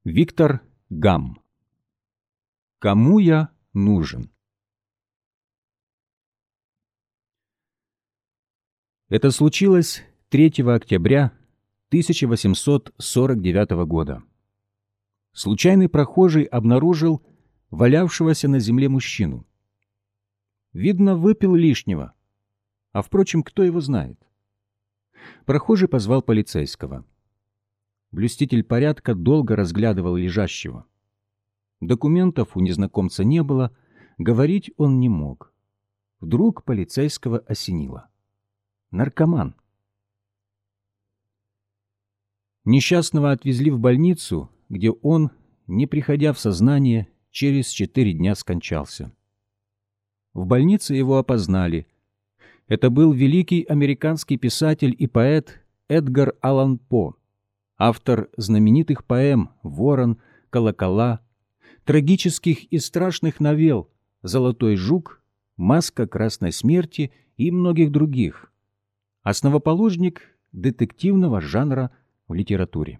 Виктор Гам. Кому я нужен? Это случилось 3 октября 1849 года. Случайный прохожий обнаружил валявшегося на земле мужчину. Видно, выпил лишнего, а, впрочем, кто его знает. Прохожий позвал полицейского. Блюститель порядка долго разглядывал лежащего. Документов у незнакомца не было, говорить он не мог. Вдруг полицейского осенило. Наркоман. Несчастного отвезли в больницу, где он, не приходя в сознание, через 4 дня скончался. В больнице его опознали. Это был великий американский писатель и поэт Эдгар Аллан По, автор знаменитых поэм «Ворон», «Колокола», трагических и страшных новелл «Золотой жук», «Маска красной смерти» и многих других. Основоположник детективного жанра в литературе.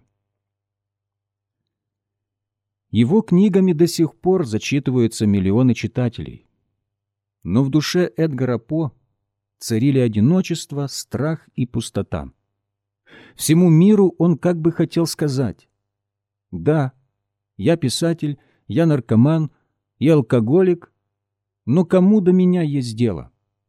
Его книгами до сих пор зачитываются миллионы читателей. Но в душе Эдгара По царили одиночество, страх и пустота. Всему миру он как бы хотел сказать: «Да, я писатель, я наркоман, я алкоголик, но кому до меня есть дело?»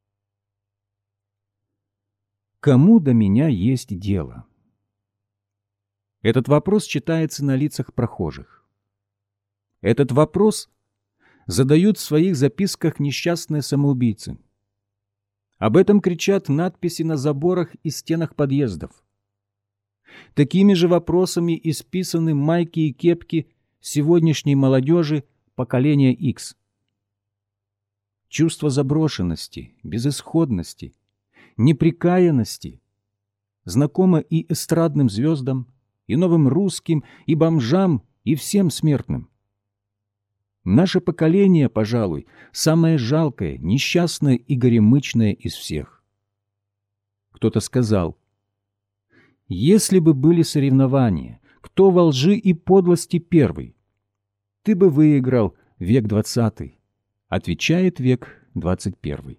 Кому до меня есть дело? Этот вопрос читается на лицах прохожих. Этот вопрос задают в своих записках несчастные самоубийцы. Об этом кричат надписи на заборах и стенах подъездов. Такими же вопросами исписаны майки и кепки сегодняшней молодежи поколения X. Чувство заброшенности, безысходности, неприкаянности знакомо и эстрадным звездам, и новым русским, и бомжам, и всем смертным. Наше поколение, пожалуй, самое жалкое, несчастное и горемычное из всех. Кто-то сказал: «Если бы были соревнования, кто во лжи и подлости первый, ты бы выиграл век 20, отвечает век 21.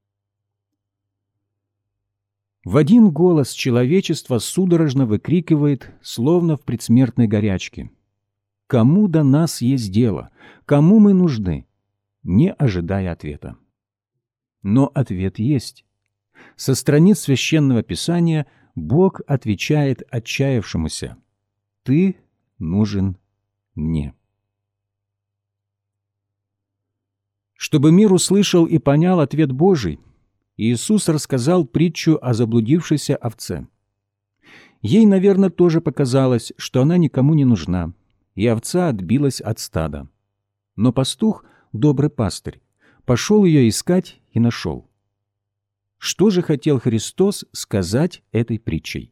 В один голос человечество судорожно выкрикивает, словно в предсмертной горячке: «Кому до нас есть дело? Кому мы нужны?» не ожидая ответа. Но ответ есть. Со страниц Священного Писания Бог отвечает отчаявшемуся: «Ты нужен мне». Чтобы мир услышал и понял ответ Божий, Иисус рассказал притчу о заблудившейся овце. Ей, наверное, тоже показалось, что она никому не нужна, и овца отбилась от стада. Но пастух, добрый пастырь, пошел ее искать и нашел. Что же хотел Христос сказать этой притчей?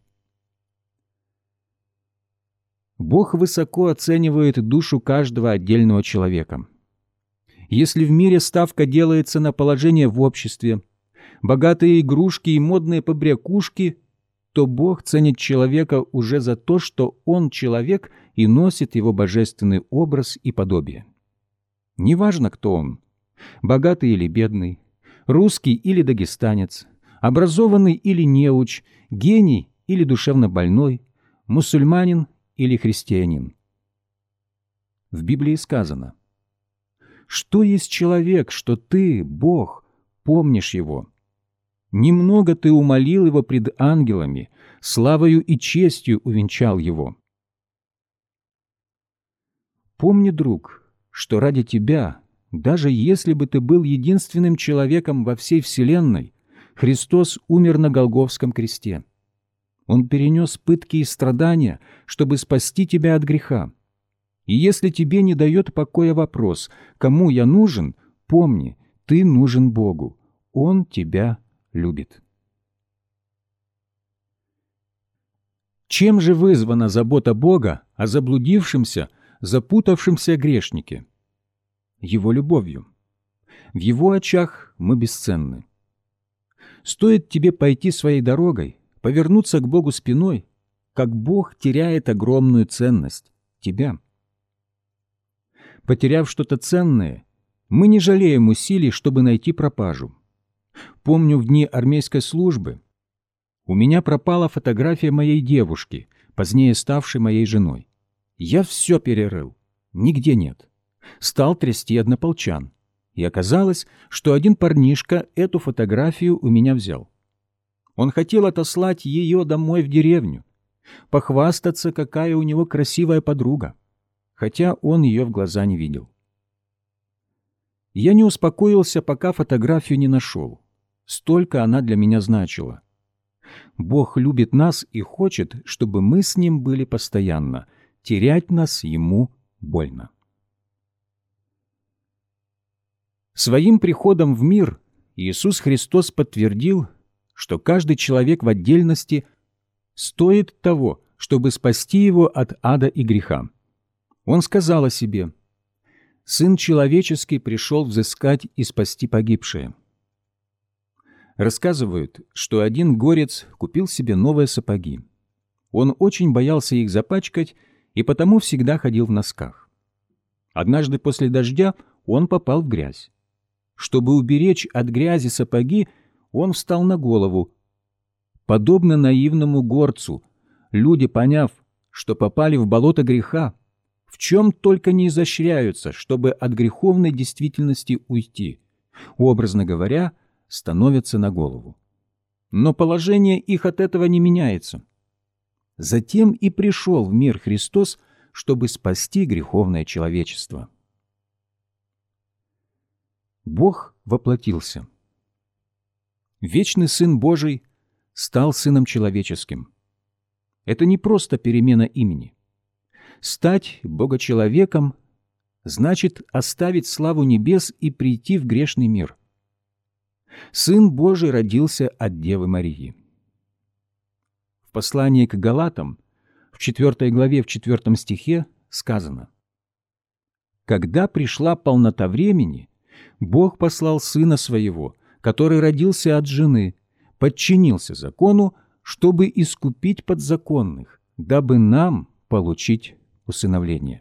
Бог высоко оценивает душу каждого отдельного человека. Если в мире ставка делается на положение в обществе, богатые игрушки и модные побрякушки, то Бог ценит человека уже за то, что он человек и носит его божественный образ и подобие. Неважно, кто он – богатый или бедный, русский или дагестанец, образованный или неуч, гений или душевно больной, мусульманин или христианин. В Библии сказано: «Что есть человек, что ты, Бог, помнишь его? Немного ты умолил его пред ангелами, славою и честью увенчал его». Помни, друг, что ради тебя, даже если бы ты был единственным человеком во всей вселенной, Христос умер на Голгофском кресте. Он перенес пытки и страдания, чтобы спасти тебя от греха. И если тебе не дает покоя вопрос: «Кому я нужен?», помни, ты нужен Богу. Он тебя любит. Чем же вызвана забота Бога о заблудившемся, запутавшемся грешнике? Его любовью. В Его очах мы бесценны. Стоит тебе пойти своей дорогой, повернуться к Богу спиной, как Бог теряет огромную ценность – тебя. Потеряв что-то ценное, мы не жалеем усилий, чтобы найти пропажу. Помню, в дни армейской службы у меня пропала фотография моей девушки, позднее ставшей моей женой. Я все перерыл, нигде нет. Стал трясти однополчан, и оказалось, что один парнишка эту фотографию у меня взял. Он хотел отослать ее домой в деревню, похвастаться, какая у него красивая подруга, хотя он ее в глаза не видел. Я не успокоился, пока фотографию не нашел. Столько она для меня значила. Бог любит нас и хочет, чтобы мы с Ним были постоянно. Терять нас Ему больно. Своим приходом в мир Иисус Христос подтвердил, что каждый человек в отдельности стоит того, чтобы спасти его от ада и греха. Он сказал о себе: «Сын человеческий пришел взыскать и спасти погибшие». Рассказывают, что один горец купил себе новые сапоги. Он очень боялся их запачкать и потому всегда ходил в носках. Однажды после дождя он попал в грязь. Чтобы уберечь от грязи сапоги, он встал на голову. Подобно наивному горцу, люди, поняв, что попали в болото греха, в чем только не изощряются, чтобы от греховной действительности уйти, образно говоря, становятся на голову. Но положение их от этого не меняется. Затем и пришел в мир Христос, чтобы спасти греховное человечество. Бог воплотился. Вечный Сын Божий стал Сыном Человеческим. Это не просто перемена имени. Стать Богочеловеком значит оставить славу небес и прийти в грешный мир. Сын Божий родился от Девы Марии. В послании к Галатам, в 4 главе, в 4 стихе сказано: «Когда пришла полнота времени, Бог послал Сына Своего, который родился от жены, подчинился закону, чтобы искупить подзаконных, дабы нам получить усыновление».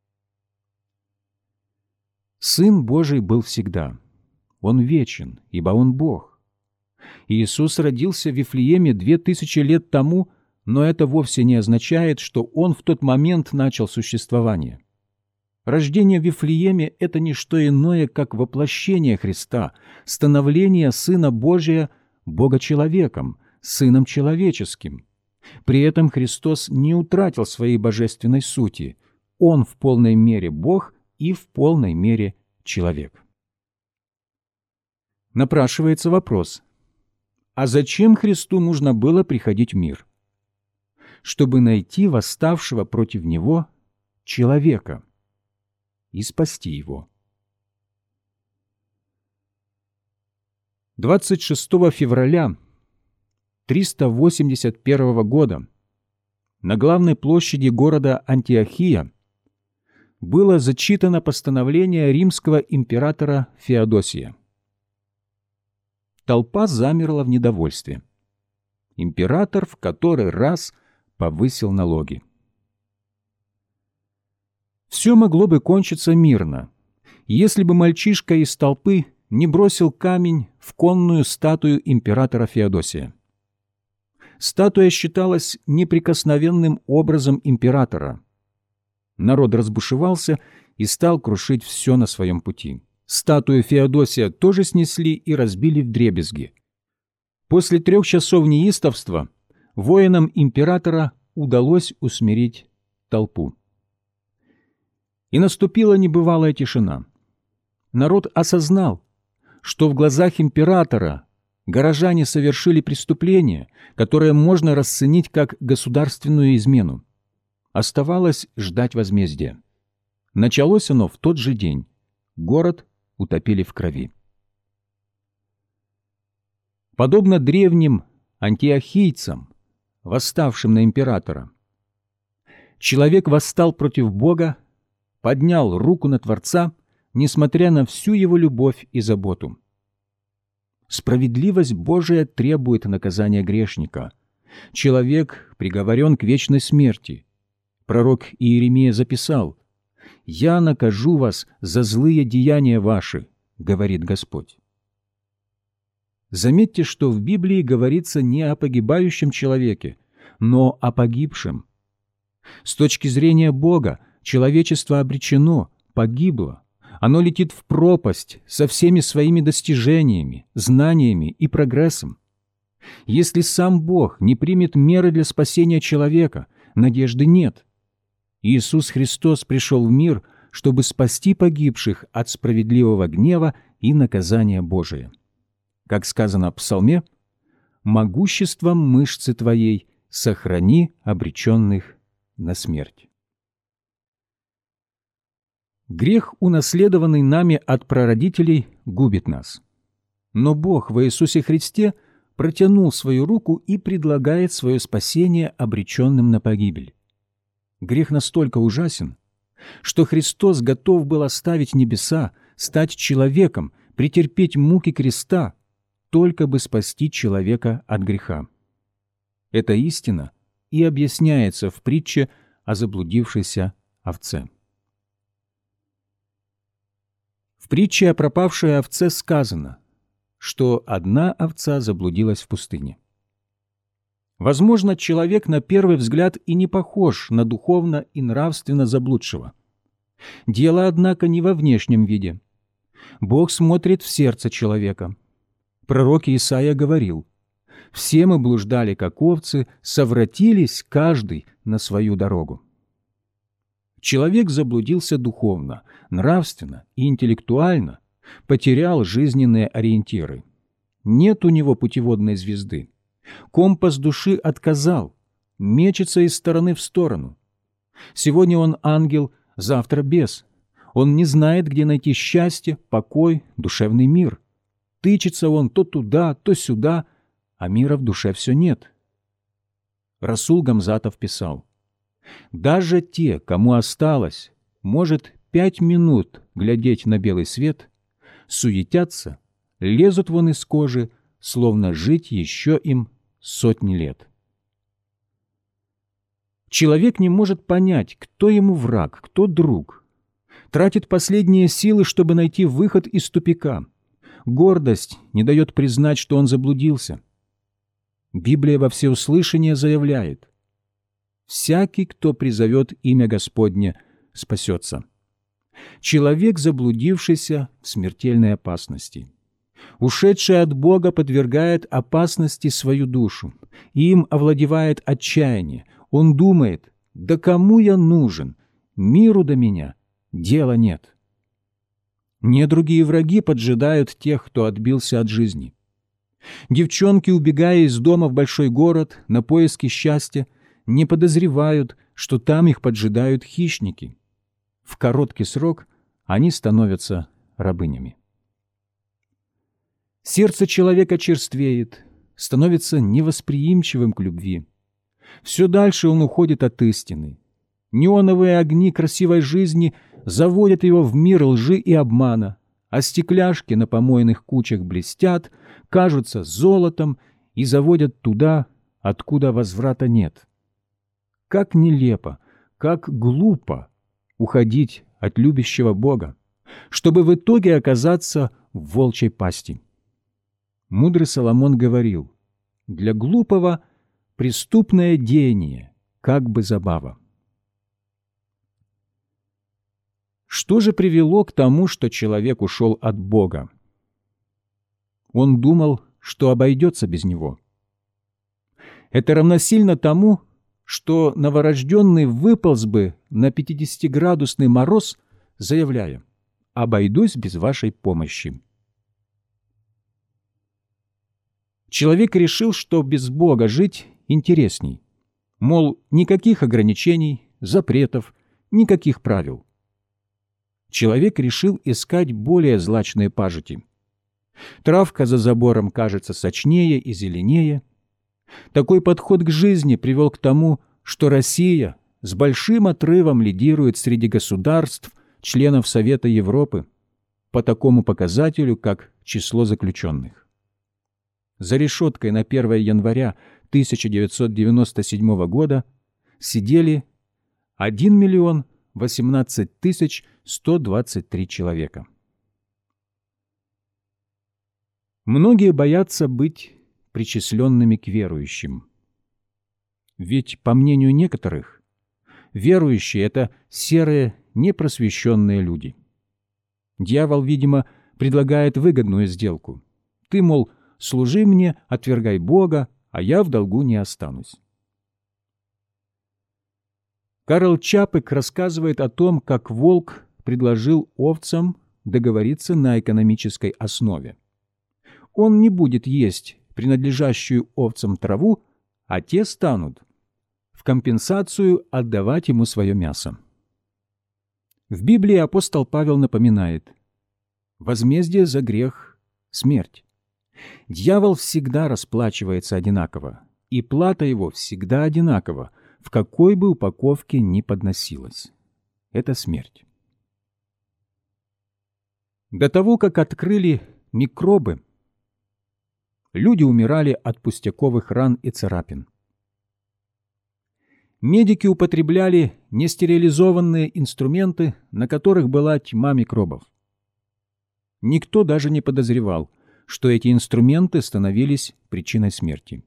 Сын Божий был всегда. Он вечен, ибо Он Бог. Иисус родился в Вифлееме 2000 лет тому, но это вовсе не означает, что Он в тот момент начал существование. Рождение в Вифлееме – это не что иное, как воплощение Христа, становление Сына Божия Бога-человеком, Сыном Человеческим. При этом Христос не утратил своей божественной сути. Он в полной мере Бог и в полной мере человек. Напрашивается вопрос: а зачем Христу нужно было приходить в мир? Чтобы найти восставшего против Него человека и спасти его. 26 февраля 381 года на главной площади города Антиохия было зачитано постановление римского императора Феодосия. Толпа замерла в недовольстве. Император в который раз повысил налоги. Все могло бы кончиться мирно, если бы мальчишка из толпы не бросил камень в конную статую императора Феодосия. Статуя считалась неприкосновенным образом императора. Народ разбушевался и стал крушить все на своем пути. Статую Феодосия тоже снесли и разбили вдребезги. После 3 часов неистовства воинам императора удалось усмирить толпу. И наступила небывалая тишина. Народ осознал, что в глазах императора горожане совершили преступление, которое можно расценить как государственную измену. Оставалось ждать возмездия. Началось оно в тот же день. Город утопили в крови. Подобно древним антиохийцам, восставшим на императора, человек восстал против Бога, поднял руку на Творца, несмотря на всю его любовь и заботу. Справедливость Божия требует наказания грешника. Человек приговорен к вечной смерти. Пророк Иеремия записал: «Я накажу вас за злые деяния ваши», — говорит Господь. Заметьте, что в Библии говорится не о погибающем человеке, но о погибшем. С точки зрения Бога человечество обречено, погибло. Оно летит в пропасть со всеми своими достижениями, знаниями и прогрессом. Если сам Бог не примет меры для спасения человека, надежды нет. Иисус Христос пришел в мир, чтобы спасти погибших от справедливого гнева и наказания Божия. Как сказано в Псалме, «Могуществом мышцы твоей сохрани обреченных на смерть». Грех, унаследованный нами от прародителей, губит нас. Но Бог в Иисусе Христе протянул свою руку и предлагает свое спасение обреченным на погибель. Грех настолько ужасен, что Христос готов был оставить небеса, стать человеком, претерпеть муки креста, только бы спасти человека от греха. Эта истина и объясняется в притче о заблудившейся овце. В притче о пропавшей овце сказано, что одна овца заблудилась в пустыне. Возможно, человек на первый взгляд и не похож на духовно и нравственно заблудшего. Дело, однако, не во внешнем виде. Бог смотрит в сердце человека. Пророк Исаия говорил: «Все мы блуждали, как овцы, совратились каждый на свою дорогу». Человек заблудился духовно, нравственно и интеллектуально, потерял жизненные ориентиры. Нет у него путеводной звезды. Компас души отказал, мечется из стороны в сторону. Сегодня он ангел, завтра бес. Он не знает, где найти счастье, покой, душевный мир. Тычется он то туда, то сюда, а мира в душе все нет. Расул Гамзатов писал: «Даже те, кому осталось, может, 5 минут глядеть на белый свет, суетятся, лезут вон из кожи, словно жить еще им сотни лет». Человек не может понять, кто ему враг, кто друг. Тратит последние силы, чтобы найти выход из тупика. Гордость не дает признать, что он заблудился. Библия во всеуслышание заявляет: «Всякий, кто призовет имя Господне, спасется». Человек, заблудившийся, в смертельной опасности. Ушедший от Бога подвергает опасности свою душу. Им овладевает отчаяние. Он думает: «Да кому я нужен? Миру до меня дела нет». Недруги и враги поджидают тех, кто отбился от жизни. Девчонки, убегая из дома в большой город на поиски счастья, не подозревают, что там их поджидают хищники. В короткий срок они становятся рабынями. Сердце человека черствеет, становится невосприимчивым к любви. Все дальше он уходит от истины. Неоновые огни красивой жизни заводят его в мир лжи и обмана, а стекляшки на помойных кучах блестят, кажутся золотом и заводят туда, откуда возврата нет. Как нелепо, как глупо уходить от любящего Бога, чтобы в итоге оказаться в волчьей пасти. Мудрый Соломон говорил: «Для глупого преступное деяние, как бы забава». Что же привело к тому, что человек ушел от Бога? Он думал, что обойдется без Него. Это равносильно тому, что новорожденный выполз бы на 50-градусный мороз, заявляя: «Обойдусь без вашей помощи». Человек решил, что без Бога жить интересней. Мол, никаких ограничений, запретов, никаких правил. Человек решил искать более злачные пажити. Травка за забором кажется сочнее и зеленее. Такой подход к жизни привел к тому, что Россия с большим отрывом лидирует среди государств, членов Совета Европы, по такому показателю, как число заключенных. За решеткой на 1 января 1997 года сидели 1 миллион 18 123 человека. Многие боятся быть причисленными к верующим. Ведь, по мнению некоторых, верующие — это серые, непросвещенные люди. Дьявол, видимо, предлагает выгодную сделку. Ты, мол, служи мне, отвергай Бога, а я в долгу не останусь. Карл Чапек рассказывает о том, как волк предложил овцам договориться на экономической основе. Он не будет есть принадлежащую овцам траву, а те станут в компенсацию отдавать ему свое мясо. В Библии апостол Павел напоминает: возмездие за грех — смерть. Дьявол всегда расплачивается одинаково, и плата его всегда одинакова, в какой бы упаковке ни подносилась. Это смерть. До того, как открыли микробы, люди умирали от пустяковых ран и царапин. Медики употребляли нестерилизованные инструменты, на которых была тьма микробов. Никто даже не подозревал, что эти инструменты становились причиной смерти.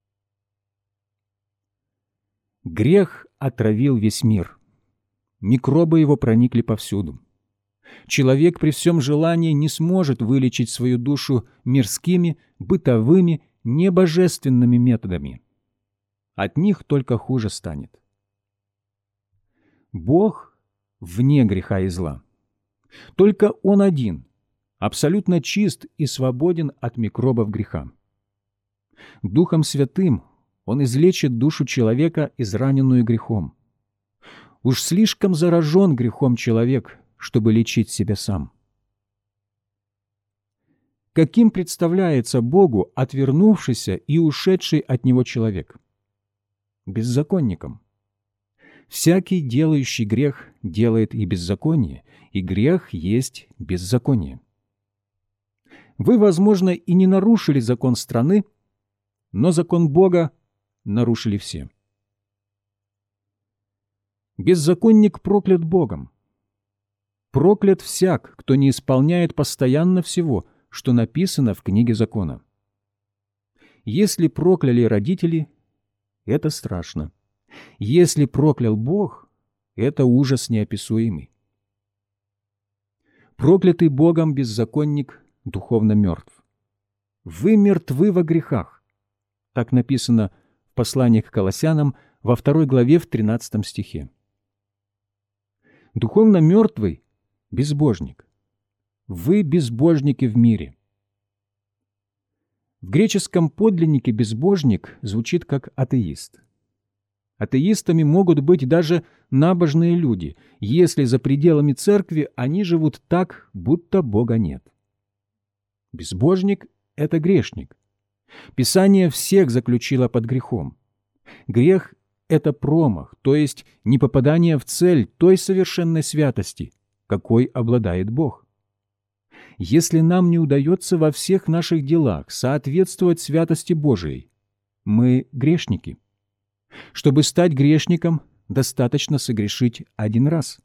Грех отравил весь мир. Микробы его проникли повсюду. Человек при всем желании не сможет вылечить свою душу мирскими, бытовыми, небожественными методами. От них только хуже станет. Бог вне греха и зла. Только Он один, абсолютно чист и свободен от микробов греха. Духом Святым Он излечит душу человека, израненную грехом. Уж слишком заражен грехом человек, чтобы лечить себя сам. Каким представляется Богу отвернувшийся и ушедший от Него человек? Беззаконником. Всякий, делающий грех, делает и беззаконие, и грех есть беззаконие. Вы, возможно, и не нарушили закон страны, но закон Бога нарушили все. Беззаконник проклят Богом. Проклят всяк, кто не исполняет постоянно всего, что написано в книге закона. Если прокляли родители, это страшно. Если проклял Бог, это ужас неописуемый. Проклятый Богом беззаконник духовно мертв. Вы мертвы во грехах. Так написано в послании к Колоссянам во 2 главе в 13 стихе. Духовно мертвый — безбожник. Вы безбожники в мире. В греческом подлиннике безбожник звучит как атеист. Атеистами могут быть даже набожные люди, если за пределами церкви они живут так, будто Бога нет. Безбожник — это грешник. Писание всех заключило под грехом. Грех — это промах, то есть непопадание в цель той совершенной святости, какой обладает Бог. Если нам не удается во всех наших делах соответствовать святости Божией, мы грешники. Чтобы стать грешником, достаточно согрешить один раз.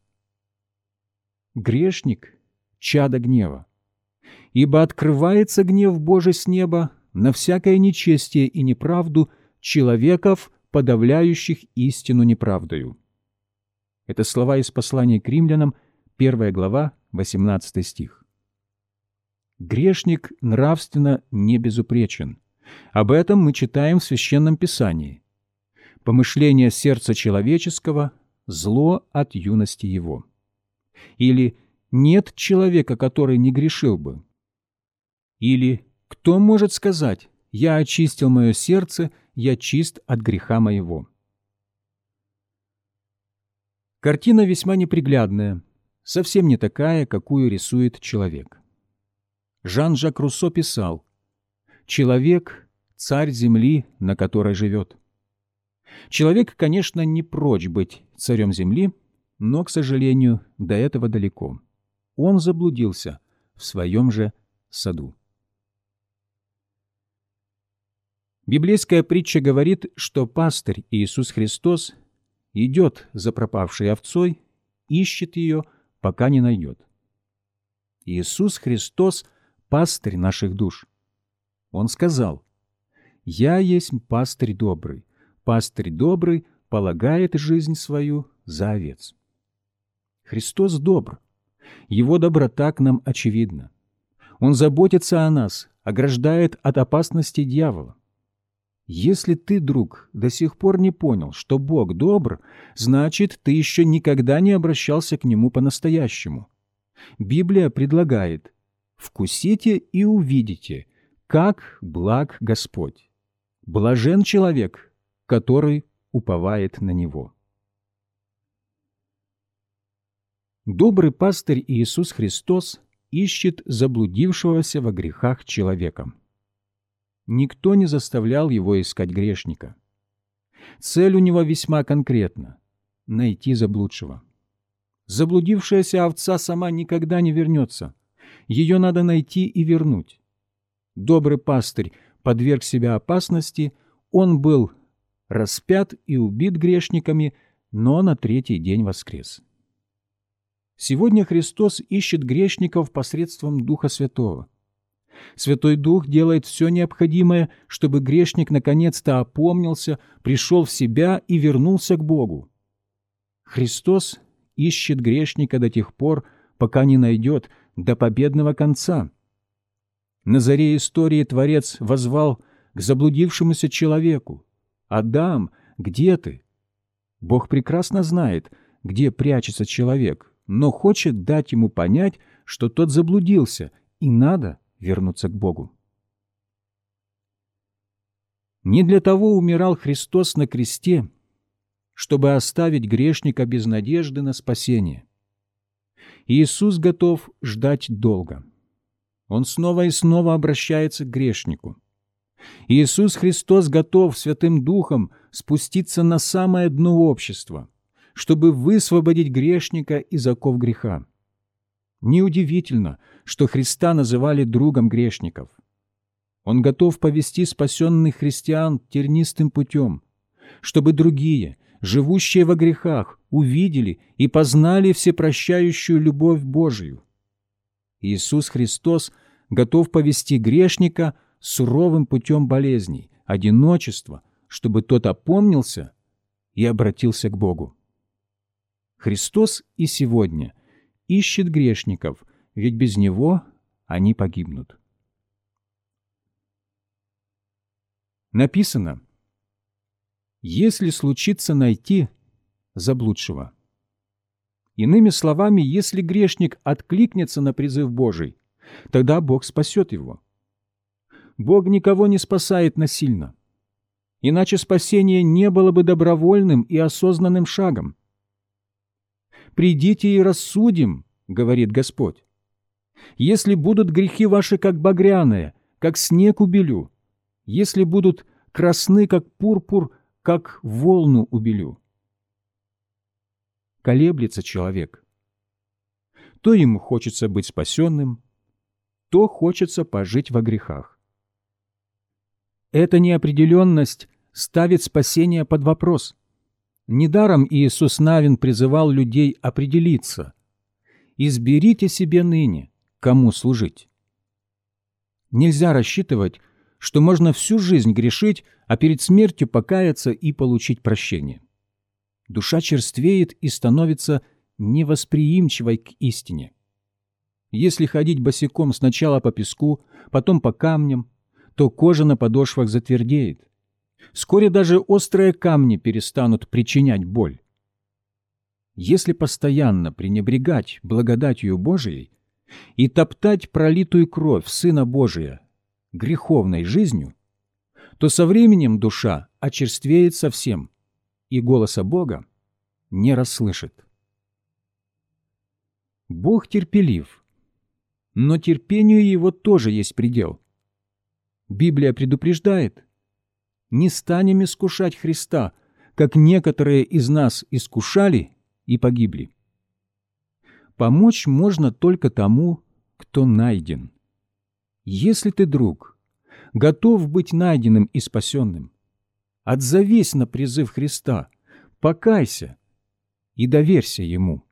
Грешник — чадо гнева. Ибо открывается гнев Божий с неба на всякое нечестие и неправду человеков, подавляющих истину неправдою. Это слова из послания к Римлянам, 1 глава, 18 стих. Грешник нравственно не безупречен. Об этом мы читаем в Священном Писании. Помышление сердца человеческого — зло от юности его. Или нет человека, который не грешил бы. Или кто может сказать: «Я очистил мое сердце, я чист от греха моего». Картина весьма неприглядная, совсем не такая, какую рисует человек. Жан-Жак Руссо писал: «Человек — царь земли, на которой живет». Человек, конечно, не прочь быть царем земли, но, к сожалению, до этого далеко. Он заблудился в своем же саду. Библейская притча говорит, что пастырь Иисус Христос идет за пропавшей овцой ищет ее, пока не найдет. Иисус Христос – пастырь наших душ. Он сказал: «Я есть пастырь добрый полагает жизнь свою за овец». Христос добр. Его доброта к нам очевидна. Он заботится о нас, ограждает от опасности дьявола. Если ты, друг, до сих пор не понял, что Бог добр, значит, ты еще никогда не обращался к Нему по-настоящему. Библия предлагает: «Вкусите и увидите, как благ Господь. Блажен человек, который уповает на Него». Добрый пастырь Иисус Христос ищет заблудившегося во грехах человека. Никто не заставлял его искать грешника. Цель у него весьма конкретна — найти заблудшего. Заблудившаяся овца сама никогда не вернется. Ее надо найти и вернуть. Добрый пастырь подверг себя опасности, он был распят и убит грешниками, но на третий день воскрес. Сегодня Христос ищет грешников посредством Духа Святого. Святой Дух делает все необходимое, чтобы грешник наконец-то опомнился, пришел в себя и вернулся к Богу. Христос ищет грешника до тех пор, пока не найдет, до победного конца. На заре истории Творец воззвал к заблудившемуся человеку: «Адам, где ты?» Бог прекрасно знает, где прячется человек, но хочет дать ему понять, что тот заблудился, и надо вернуться к Богу. Не для того умирал Христос на кресте, чтобы оставить грешника без надежды на спасение. Иисус готов ждать долго. Он снова и снова обращается к грешнику. Иисус Христос готов Святым Духом спуститься на самое дно общества, чтобы высвободить грешника из оков греха. Неудивительно, что Христа называли другом грешников. Он готов повести спасенных христиан тернистым путем, чтобы другие, живущие во грехах, увидели и познали всепрощающую любовь Божию. Иисус Христос готов повести грешника суровым путем болезней, одиночества, чтобы тот опомнился и обратился к Богу. Христос и сегодня ищет грешников, ведь без Него они погибнут. Написано: «Если случится найти заблудшего». Иными словами, если грешник откликнется на призыв Божий, тогда Бог спасет его. Бог никого не спасает насильно, иначе спасение не было бы добровольным и осознанным шагом. «Придите и рассудим», — говорит Господь. «Если будут грехи ваши, как багряные, как снег убелю, если будут красны, как пурпур, как волну убелю». Колеблется человек. То ему хочется быть спасенным, то хочется пожить во грехах. Эта неопределенность ставит спасение под вопрос. Недаром Иисус Навин призывал людей определиться: «Изберите себе ныне, кому служить». Нельзя рассчитывать, что можно всю жизнь грешить, а перед смертью покаяться и получить прощение. Душа черствеет и становится невосприимчивой к истине. Если ходить босиком сначала по песку, потом по камням, то кожа на подошвах затвердеет. Вскоре даже острые камни перестанут причинять боль. Если постоянно пренебрегать благодатью Божией и топтать пролитую кровь Сына Божия греховной жизнью, то со временем душа очерствеет совсем и голоса Бога не расслышит. Бог терпелив, но терпению Его тоже есть предел. Библия предупреждает: не станем искушать Христа, как некоторые из нас искушали и погибли. Помочь можно только тому, кто найден. Если ты, друг, готов быть найденным и спасенным, отзовись на призыв Христа, покайся и доверься Ему.